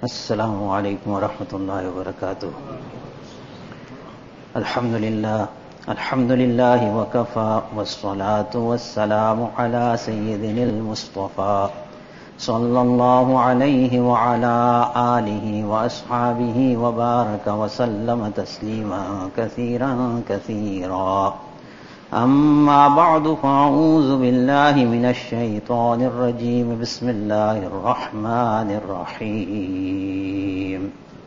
Assalamu alaikum wa rahmatullahi wa barakatuh. Alhamdulillahi wa kafa wassalatu wassalamu ala sayyidinil Mustafa sallallahu alayhi wa ala alihi wa ashabihi wa baraka wa sallama taslima kathira. أما بعد فأعوذ بالله من الشيطان الرجيم بسم الله الرحمن الرحيم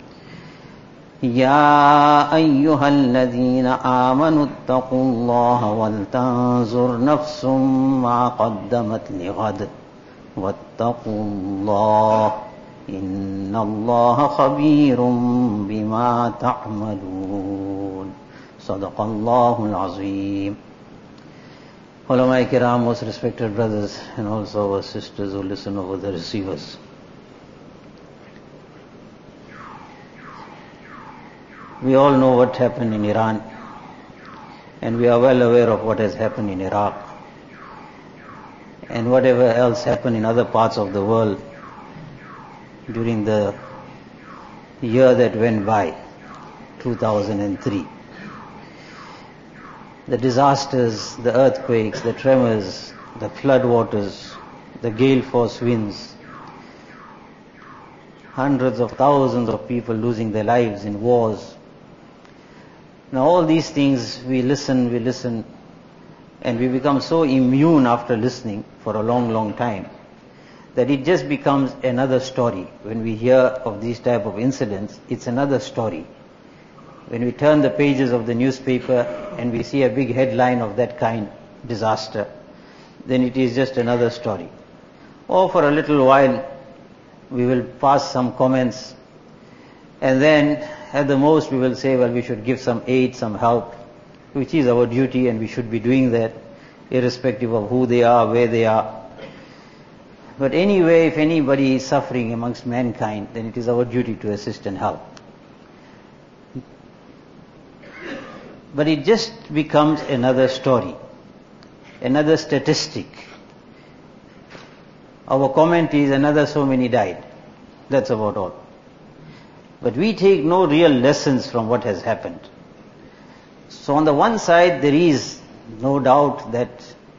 يا أيها الذين آمنوا اتقوا الله ولتنظر نفس ما قدمت لغد واتقوا الله إن الله خبير بما تعملون صدق الله العظيم. Ulama Kiram, most respected brothers and also our sisters who listen over the receivers. We all know what happened in Iran, and we are well aware of what has happened in Iraq and whatever else happened in other parts of the world during the year that went by, 2003. The disasters, the earthquakes, the tremors, the floodwaters, the gale force winds, hundreds of thousands of people losing their lives in wars. Now all these things we listen, and we become so immune after listening for a long time that it just becomes another story. When we hear of these type of incidents, it's another story. When we turn the pages of the newspaper and we see a big headline of that kind, disaster, then it is just another story. Or for a little while, we will pass some comments, and then at the most we will say, well, we should give some aid, some help, which is our duty, and we should be doing that, irrespective of who they are, where they are. But anyway, if anybody is suffering amongst mankind, then it is our duty to assist and help. But it just becomes another story, another statistic. Our comment is another so many died. That's about all. But we take no real lessons from what has happened. So on the one side, there is no doubt that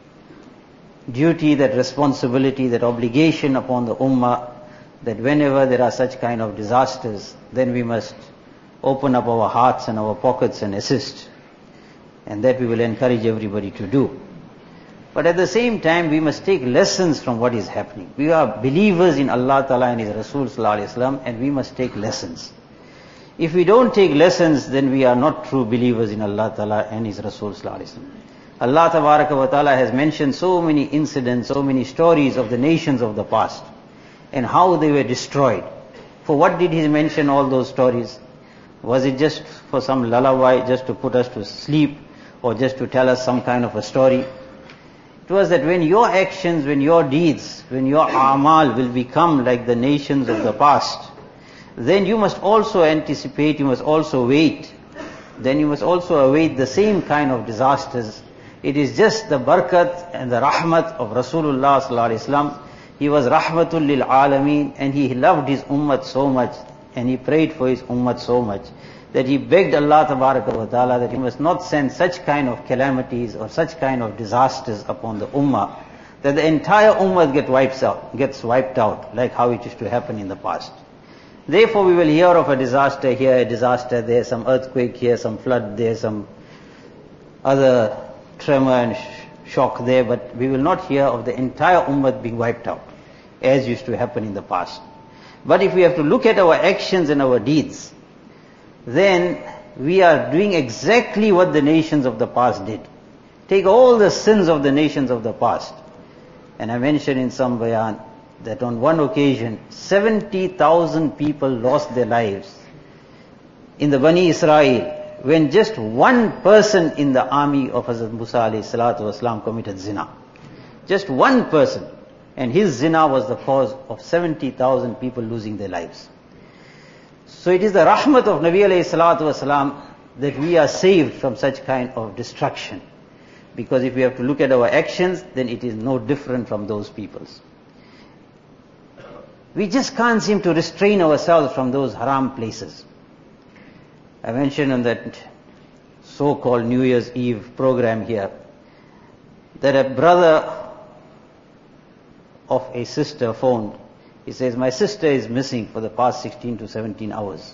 duty, that responsibility, that obligation upon the ummah, that whenever there are such kind of disasters, then we must open up our hearts and our pockets and assist. And that we will encourage everybody to do. But at the same time, we must take lessons from what is happening. We are believers in Allah Ta'ala and His Rasul Sallallahu Alaihi Wasallam, and we must take lessons. If we don't take lessons, then we are not true believers in Allah Ta'ala and His Rasul Sallallahu Alaihi Wasallam. Allah Tabaraka wa Ta'ala has mentioned so many incidents, so many stories of the nations of the past, and how they were destroyed. For what did He mention all those stories? Was it just for some lullaby, just to put us to sleep, or just to tell us some kind of a story? It was that when your actions, when your deeds, when your a'mal will become like the nations of the past, then you must also anticipate, you must also wait. Then you must also await the same kind of disasters. It is just the barakat and the rahmat of Rasulullah Sallallahu Alaihi Wasallam. He was rahmatul lil alameen, and he loved his ummah so much, and he prayed for his ummah so much, that he begged Allah Tabaraka wa Ta'ala that He must not send such kind of calamities or such kind of disasters upon the ummah, that the entire ummah gets wiped out, like how it used to happen in the past. Therefore we will hear of a disaster here, a disaster there, some earthquake here, some flood there, some other tremor and shock there, but we will not hear of the entire ummah being wiped out, as used to happen in the past. But if we have to look at our actions and our deeds, then we are doing exactly what the nations of the past did. Take all the sins of the nations of the past. And I mentioned in some bayan that on one occasion, 70,000 people lost their lives in the Bani Israel, when just one person in the army of Hazrat Musa alayhi salatu wasalam committed zina. Just one person. And his zina was the cause of 70,000 people losing their lives. So it is the rahmat of Nabi alayhi salatu wasalam that we are saved from such kind of destruction. Because if we have to look at our actions, then it is no different from those people's. We just can't seem to restrain ourselves from those haram places. I mentioned in that so-called New Year's Eve program here that a brother of a sister phoned. He says, my sister is missing for the past 16 to 17 hours.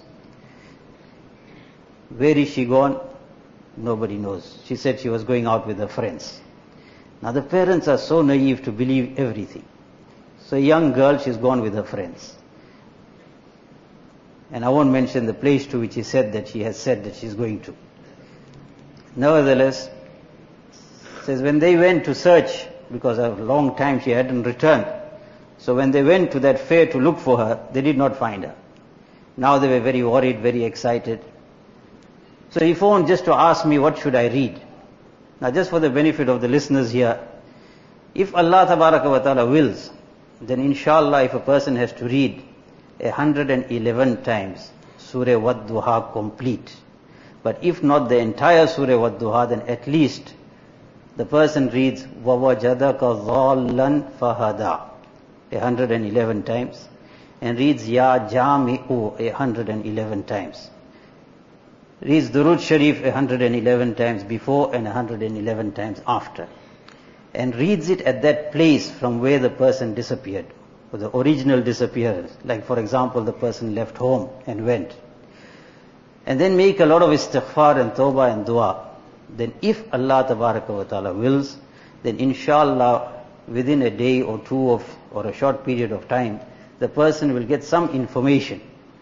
Where is she gone? Nobody knows. She said she was going out with her friends. Now the parents are so naive to believe everything. So a young girl, she's gone with her friends. And I won't mention the place to which he said that she has said that she's going to. Nevertheless, says when they went to search, because a long time she hadn't returned, so when they went to that fair to look for her, they did not find her. Now they were very worried, very excited. So he phoned just to ask me what should I read. Now just for the benefit of the listeners here, if Allah Tabaraka wa Ta'ala wills, then inshallah if a person has to read 111 times Surah Wad-Duha complete, but if not the entire Surah Wad-Duha, then at least the person reads وَوَجَدَكَ ضَالًّا فَهَدَى 111 times, and reads Ya Jami'u 111 times. Reads Durud Sharif 111 times before and 111 times after. And reads it at that place from where the person disappeared, or the original disappearance. Like for example, the person left home and went. And then make a lot of istighfar and tawbah and dua. Then if Allah Tabaraka wa Ta'ala wills, then inshallah within a day or two or a short period of time, the person will get some information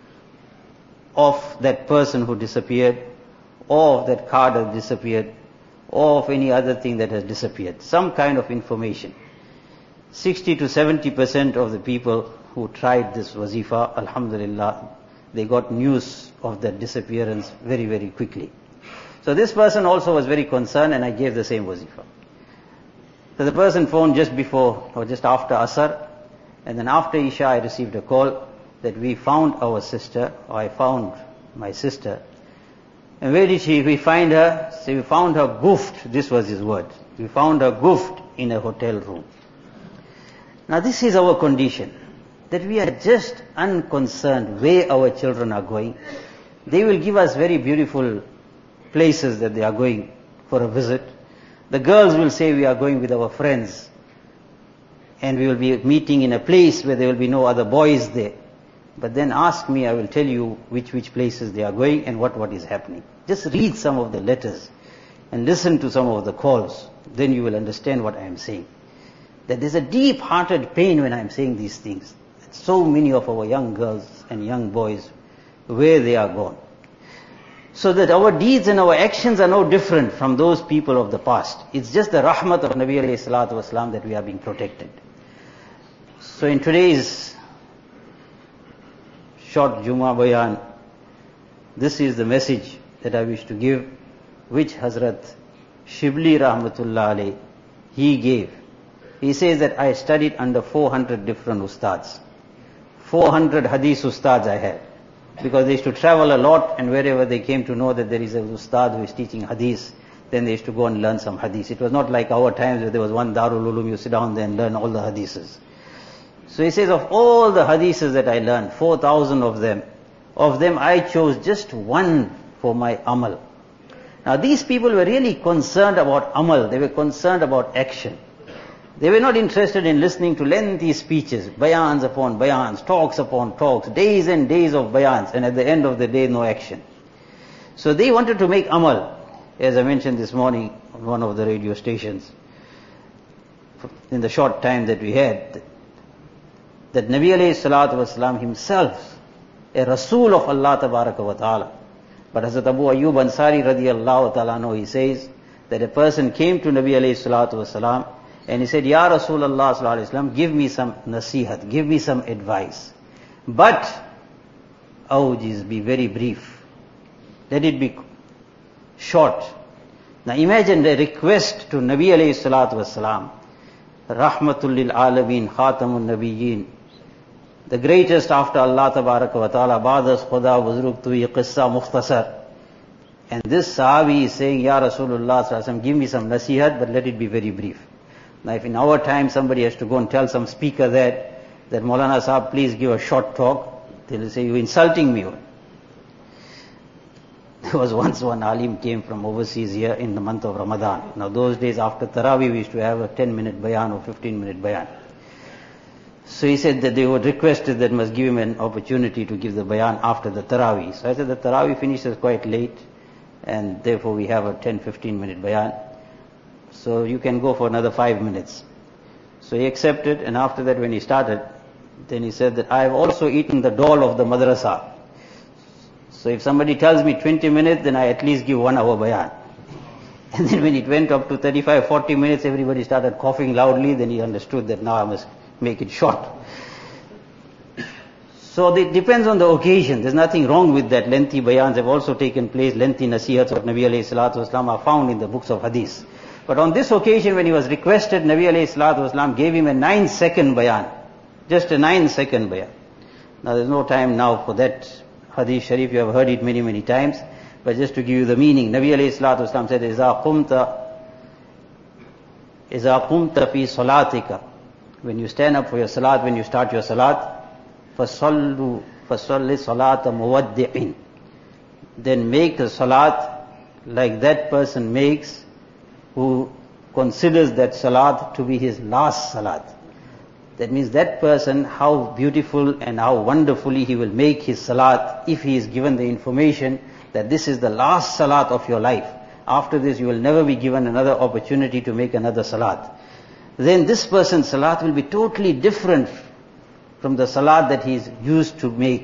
of that person who disappeared, or that card that disappeared, or of any other thing that has disappeared. Some kind of information. 60 to 70% of the people who tried this wazifa, alhamdulillah, they got news of that disappearance very, very quickly. So this person also was very concerned, and I gave the same wazifa. So the person phoned just before or just after Asr, and then after Isha I received a call that we found our sister, or I found my sister. And where did we find her? So we found her goofed, this was his word. We found her goofed in a hotel room. Now this is our condition, that we are just unconcerned where our children are going. They will give us very beautiful places that they are going for a visit. The girls will say we are going with our friends, and we will be meeting in a place where there will be no other boys there. But then ask me, I will tell you which places they are going and what is happening. Just read some of the letters and listen to some of the calls. Then you will understand what I am saying. That there's a deep-hearted pain when I am saying these things. So many of our young girls and young boys, where they are gone. So that our deeds and our actions are no different from those people of the past. It's just the rahmat of Nabi alayhi salatu wasalam that we are being protected. So in today's short Jummah Bayan, this is the message that I wish to give, which Hazrat Shibli Rahmatullah alayh, he gave. He says that I studied under 400 different ustads. 400 hadith ustads I had. Because they used to travel a lot, and wherever they came to know that there is a ustad who is teaching hadith, then they used to go and learn some hadith. It was not like our times where there was one Darul Ulum, you sit down there and learn all the hadiths. So he says, of all the hadiths that I learned, 4,000 of them I chose just one for my amal. Now these people were really concerned about amal, they were concerned about action. They were not interested in listening to lengthy speeches, bayans upon bayans, talks upon talks, days and days of bayans, and at the end of the day, no action. So they wanted to make amal, as I mentioned this morning on one of the radio stations, in the short time that we had, that Nabi alayhi salatu wasalam himself, a Rasul of Allah Tabaraka wa Ta'ala. But Hazrat Abu Ayyub Ansari radiyallahu ta'ala anhu, he says that a person came to Nabi alayhi salatu wasalam, and he said, Ya Rasulullah sallallahu alayhi wasallam, give me some nasihat, give me some advice. But, awjiz, be very brief. Let it be short. Now imagine the request to Nabi alayhi salatu wasalam, Rahmatul lil Alameen, Khatamun Nabiyyin, the greatest after Allah Tabaraka wa Ta'ala, Ba'das Khuda Buzrug Tui Qissa Mukhtasar. And this Sahabi is saying, Ya Rasulullah sallallahu alayhi wasallam, give me some nasihat, but let it be very brief. Now if in our time somebody has to go and tell some speaker that, that Maulana Sahab, please give a short talk. They'll say, you're insulting me. There was once one alim came from overseas here in the month of Ramadan. Now those days after Taraweeh we used to have a 10-minute bayan or 15-minute bayan. So he said that they were requested that must give him an opportunity to give the bayan after the Taraweeh. So I said the Taraweeh finishes quite late and therefore we have a 10-15 minute bayan. So you can go for another 5 minutes. So he accepted, and after that when he started, then he said that I have also eaten the dal of the madrasa. So if somebody tells me 20 minutes, then I at least give 1 hour bayan. And then when it went up to 35, 40 minutes, everybody started coughing loudly, then he understood that now I must make it short. So it depends on the occasion. There's nothing wrong with that. Lengthy bayans have also taken place. Lengthy nasihats of Nabi alayhi salatu wasalam are found in the books of hadith. But on this occasion when he was requested, Nabi alayhi salatu wasalam gave him a 9-second bayan. Just a 9-second bayan. Now there's no time now for that hadith sharif. You have heard it many, many times. But just to give you the meaning, Nabi alayhi salatu wasalam said, إِذَا قُمْتَ فِي صَلَاتِكَ, when you stand up for your salat, when you start your salat, فَصَلِّ صَلَاةَ مُوَدِّعٍ, then make a salat like that person makes who considers that salat to be his last salat. That means that person, how beautiful and how wonderfully he will make his salat if he is given the information that this is the last salat of your life. After this you will never be given another opportunity to make another salat. Then this person's salat will be totally different from the salat that he is used to make.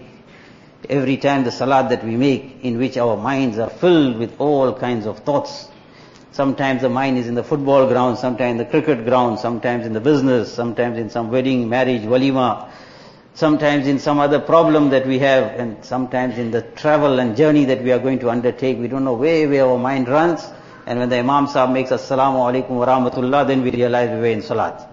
Every time the salat that we make, in which our minds are filled with all kinds of thoughts. Sometimes the mind is in the football ground, sometimes in the cricket ground, sometimes in the business, sometimes in some wedding, marriage, walima, sometimes in some other problem that we have, and sometimes in the travel and journey that we are going to undertake. We don't know where our mind runs. And when the Imam Sahib makes Assalamu alaikum wa rahmatullah, then we realize we were in salat.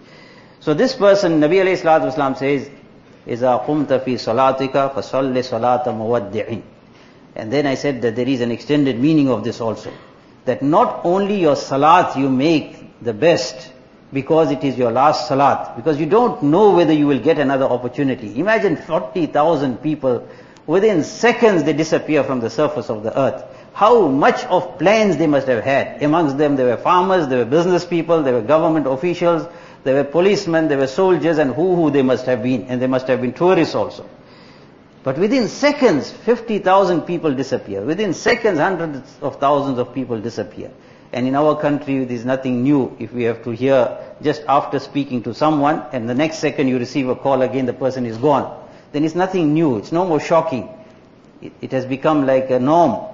So this person, Nabi alayhi salatu wasalam says, إِذَا قُمْتَ فِي صَلَاتِكَ فَصَلِّ صَلَاةَ مُوَدِّعٍ. And then I said that there is an extended meaning of this also. That not only your salat you make the best because it is your last salat, because you don't know whether you will get another opportunity. Imagine 40,000 people, within seconds they disappear from the surface of the earth. How much of plans they must have had. Amongst them there were farmers, there were business people, there were government officials, there were policemen, there were soldiers, and who they must have been. And they must have been tourists also. But within seconds, 50,000 people disappear. Within seconds, hundreds of thousands of people disappear. And in our country, there is nothing new. If we have to hear just after speaking to someone, and the next second you receive a call again, the person is gone. Then it's nothing new. It's no more shocking. It has become like a norm.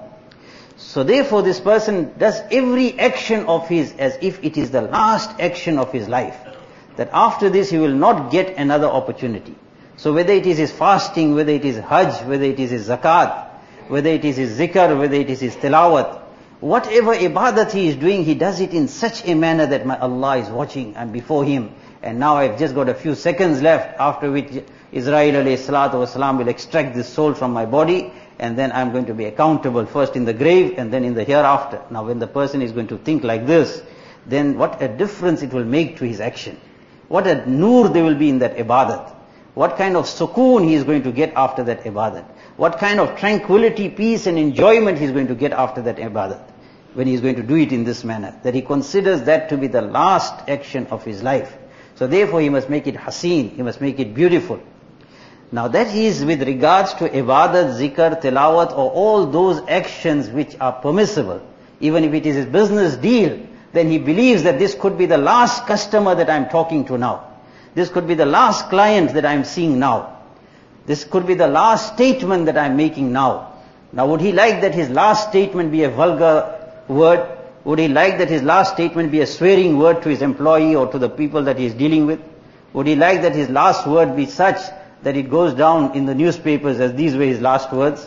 So therefore this person does every action of his as if it is the last action of his life. That after this he will not get another opportunity. So whether it is his fasting, whether it is hajj, whether it is his zakat, whether it is his zikr, whether it is his tilawat, whatever ibadat he is doing, he does it in such a manner that my Allah is watching, I'm before him, and now I've just got a few seconds left, after which Israel alayhi salatu wasalam will extract this soul from my body, and then I'm going to be accountable first in the grave and then in the hereafter. Now when the person is going to think like this, then what a difference it will make to his action. What a nur there will be in that ibadat. What kind of sukoon he is going to get after that ibadat. What kind of tranquility, peace and enjoyment he is going to get after that ibadat. When he is going to do it in this manner. That he considers that to be the last action of his life. So therefore he must make it haseen, he must make it beautiful. Now that is with regards to ibadat, zikr, tilawat, or all those actions which are permissible. Even if it is his business deal, then he believes that this could be the last customer that I'm talking to now. This could be the last client that I'm seeing now. This could be the last statement that I'm making now. Now would he like that his last statement be a vulgar word? Would he like that his last statement be a swearing word to his employee or to the people that he is dealing with? Would he like that his last word be such that it goes down in the newspapers as these were his last words?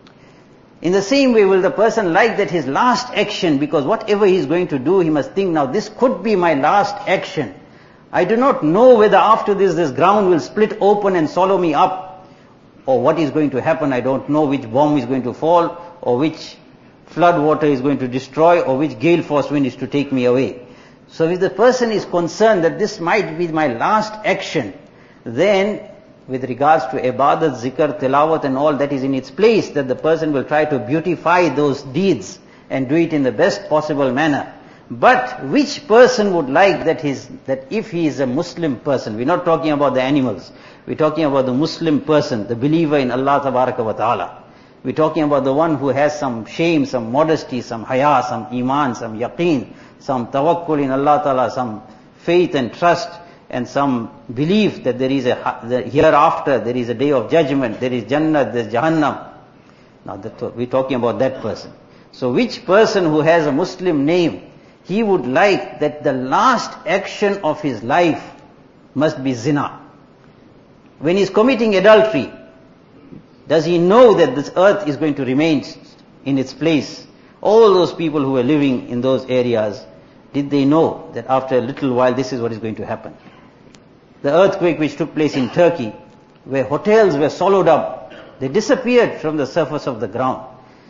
In the same way, will the person like that his last action, because whatever he is going to do, he must think, now this could be my last action. I do not know whether after this ground will split open and swallow me up, or what is going to happen. I don't know which bomb is going to fall, or which flood water is going to destroy, or which gale force wind is to take me away. So if the person is concerned that this might be my last action, then with regards to ibadat, zikr, tilawat and all, that is in its place, that the person will try to beautify those deeds and do it in the best possible manner. But which person would like that if he is a Muslim person, we're not talking about the animals, we're talking about the Muslim person, the believer in Allah Tabaraka wa Ta'ala. We're talking about the one who has some shame, some modesty, some haya, some iman, some yaqeen, some tawakkul in Allah Ta'ala, some faith and trust, and some belief that there is the hereafter, there is a day of judgment, there is Jannah, there is Jahannam. Now we're talking about that person. So which person who has a Muslim name, he would like that the last action of his life must be zina. When he's committing adultery, does he know that this earth is going to remain in its place? All those people who were living in those areas, did they know that after a little while this is what is going to happen? The earthquake which took place in Turkey, where hotels were swallowed up, they disappeared from the surface of the ground.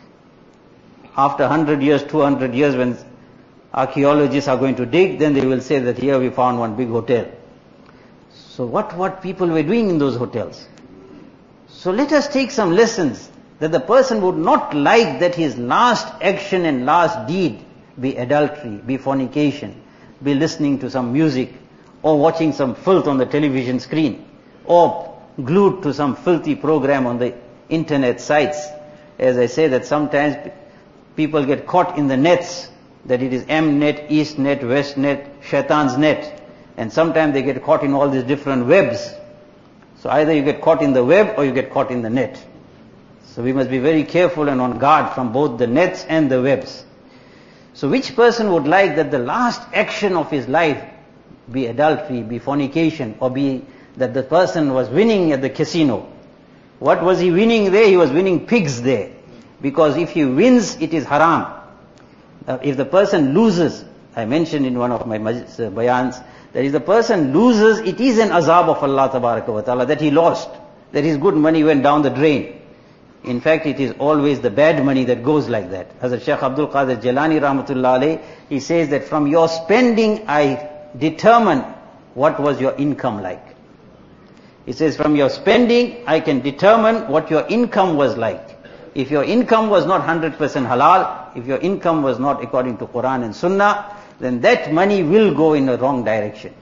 After 100 years, 200 years, when archaeologists are going to dig, then they will say that here we found one big hotel. So what people were doing in those hotels? So let us take some lessons, that the person would not like that his last action and last deed be adultery, be fornication, be listening to some music, or watching some filth on the television screen, or glued to some filthy program on the internet sites. As I say, that sometimes people get caught in the nets, that it is Mnet, Eastnet, Westnet, Shaitan's net, and sometimes they get caught in all these different webs. So either you get caught in the web or you get caught in the net. So we must be very careful and on guard from both the nets and the webs. So which person would like that the last action of his life be adultery, be fornication, or be that the person was winning at the casino? What was he winning there? He was winning pigs there. Because if he wins, it is haram. If the person loses, I mentioned in one of my bayans, that if the person loses, it is an azab of Allah Tabaraka wa Ta'ala, that he lost, that his good money went down the drain. In fact, it is always the bad money that goes like that. Hazrat Shaykh Abdul Qadir Jilani Rahmatullah Alayh, he says that from your spending, I determine what was your income like. He says, from your spending, I can determine what your income was like. If your income was not 100% halal, if your income was not according to Quran and Sunnah, then that money will go in a wrong direction.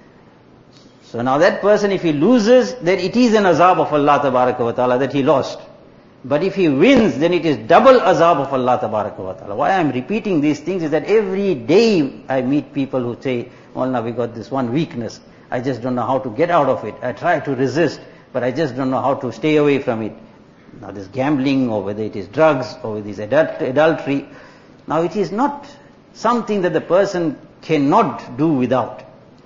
So now that person, if he loses, then it is an azab of Allah Tabaraka wa Ta'ala that he lost. But if he wins, then it is double azab of Allah Tabaraka wa Ta'ala. Why I am repeating these things is that every day I meet people who say, Wallah, we got this one weakness. I just don't know how to get out of it. I try to resist, but I just don't know how to stay away from it. Now this gambling, or whether it is drugs, or whether it is adultery. Now it is not something that the person cannot do without.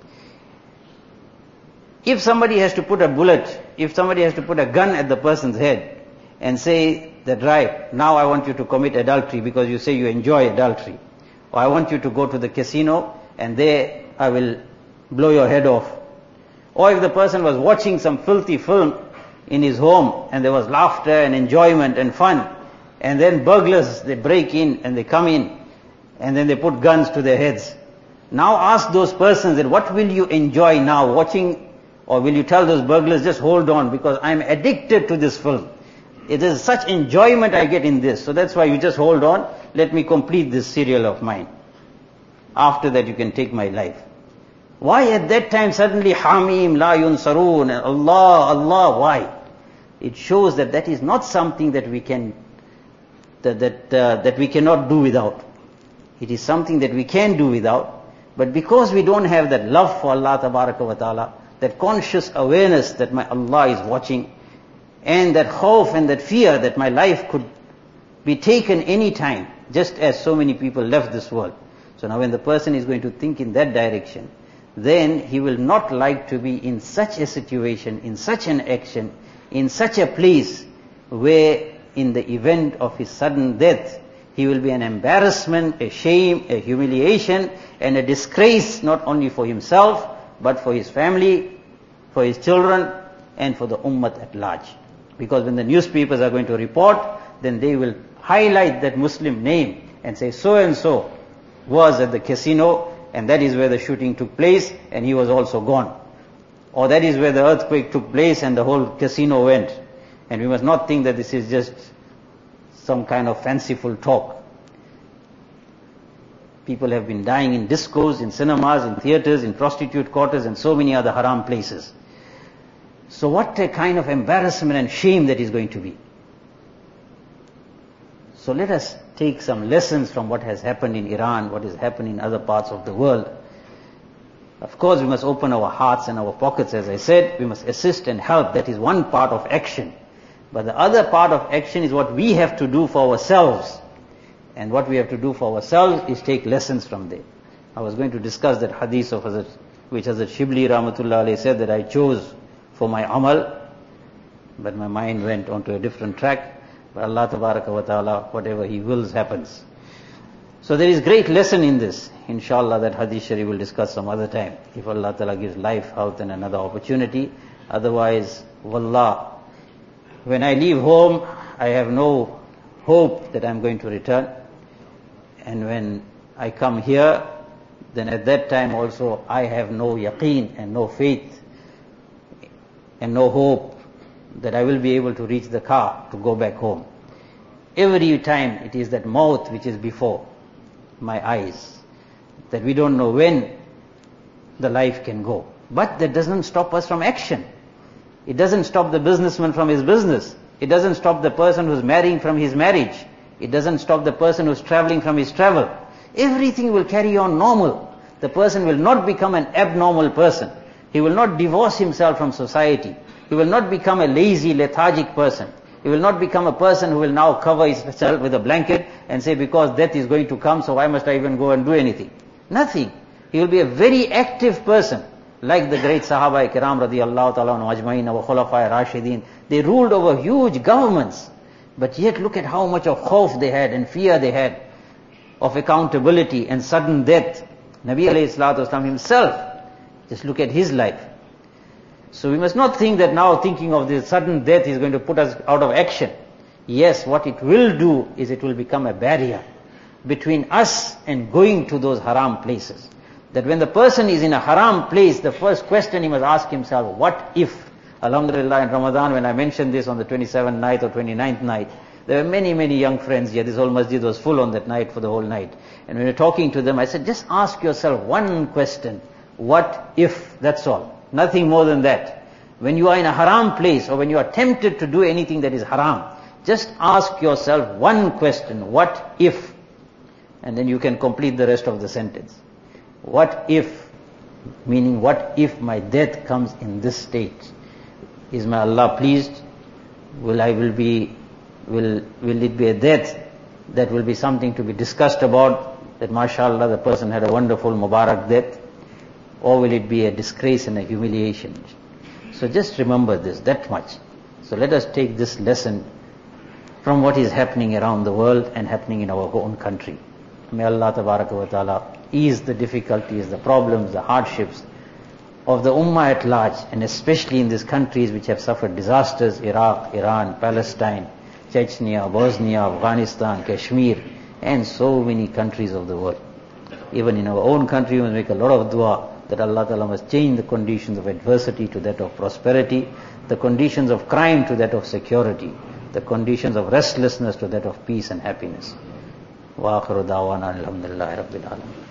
If somebody has to put a bullet, if somebody has to put a gun at the person's head and say that, right, now I want you to commit adultery because you say you enjoy adultery, or I want you to go to the casino and there I will blow your head off. Or if the person was watching some filthy film in his home and there was laughter and enjoyment and fun, and then burglars, they break in and they come in and then they put guns to their heads. Now ask those persons that what will you enjoy now, watching, or will you tell those burglars, just hold on because I'm addicted to this film. It is such enjoyment I get in this, so that's why you just hold on, let me complete this serial of mine. After that you can take my life. Why at that time suddenly Hamim, La Yunsarun, and Allah, Allah, why? It shows that that is not something that we can, that we cannot do without. It is something that we can do without, but because we don't have that love for Allah Tabaraka wa Ta'ala, that conscious awareness that my Allah is watching, and that khawf and that fear that my life could be taken any time, just as so many people left this world. So now when the person is going to think in that direction, then he will not like to be in such a situation, in such an action, in such a place where in the event of his sudden death, he will be an embarrassment, a shame, a humiliation, and a disgrace not only for himself, but for his family, for his children, and for the ummah at large. Because when the newspapers are going to report, then they will highlight that Muslim name and say, so and so was at the casino, and that is where the shooting took place, and he was also gone. or that is where the earthquake took place and the whole casino went. And we must not think that this is just some kind of fanciful talk. People have been dying in discos, in cinemas, in theaters, in prostitute quarters, and so many other haram places. So what a kind of embarrassment and shame that is going to be. So let us take some lessons from what has happened in Iran, what has happened in other parts of the world. Of course, we must open our hearts and our pockets, as I said. We must assist and help. That is one part of action. But the other part of action is what we have to do for ourselves. And what we have to do for ourselves is take lessons from there. I was going to discuss that hadith of Hazrat, which Hazrat Shibli Rahmatullah alayhi said that I chose for my amal, but my mind went onto a different track. But Allah Tabaraka wa Ta'ala, whatever He wills happens. So there is great lesson in this. Inshallah that hadith sharif will discuss some other time. If Allah Ta'ala gives life, health and another opportunity. Otherwise, wallah, when I leave home, I have no hope that I'm going to return. And when I come here, then at that time also I have no yaqeen and no faith and no hope that I will be able to reach the car to go back home. Every time it is that mouth which is before my eyes, that we don't know when the life can go. But that doesn't stop us from action. It doesn't stop the businessman from his business. It doesn't stop the person who's marrying from his marriage. It doesn't stop the person who's traveling from his travel. Everything will carry on normal. The person will not become an abnormal person. He will not divorce himself from society. He will not become a lazy, lethargic person. He will not become a person who will now cover himself with a blanket and say, because death is going to come, so why must I even go and do anything? Nothing. He will be a very active person, like the great Sahaba Kiram radiyallahu ta'ala anhu ajma'in, our Khulafai Rashidin. They ruled over huge governments, but yet look at how much of khawf they had and fear they had of accountability and sudden death. Nabi alayhi salatu wasalam himself, just look at his life. So we must not think that now thinking of this sudden death is going to put us out of action. Yes, what it will do is it will become a barrier between us and going to those haram places. That when the person is in a haram place, the first question he must ask himself, what if? Alhamdulillah, in Ramadan, when I mentioned this on the 27th night or 29th night, there were many, many young friends here. This whole masjid was full on that night for the whole night. And when we were talking to them, I said, just ask yourself one question. What if? That's all. Nothing more than that. When you are in a haram place or when you are tempted to do anything that is haram, just ask yourself one question. What if? And then you can complete the rest of the sentence. What if? Meaning, what if my death comes in this state? Is my Allah pleased? Will it be a death that will be something to be discussed about, that mashallah the person had a wonderful Mubarak death? Or will it be a disgrace and a humiliation? So just remember this, that much. So let us take this lesson from what is happening around the world and happening in our own country. May Allah Tabaraka wa Ta'ala ease the difficulties, the problems, the hardships of the Ummah at large, and especially in these countries which have suffered disasters, Iraq, Iran, Palestine, Chechnya, Bosnia, Afghanistan, Kashmir, and so many countries of the world. Even in our own country, we must make a lot of dua that Allah Ta'ala must change the conditions of adversity to that of prosperity, the conditions of crime to that of security, the conditions of restlessness to that of peace and happiness. Wa akhiru da'wana alhamdulillahi rabbil alamin.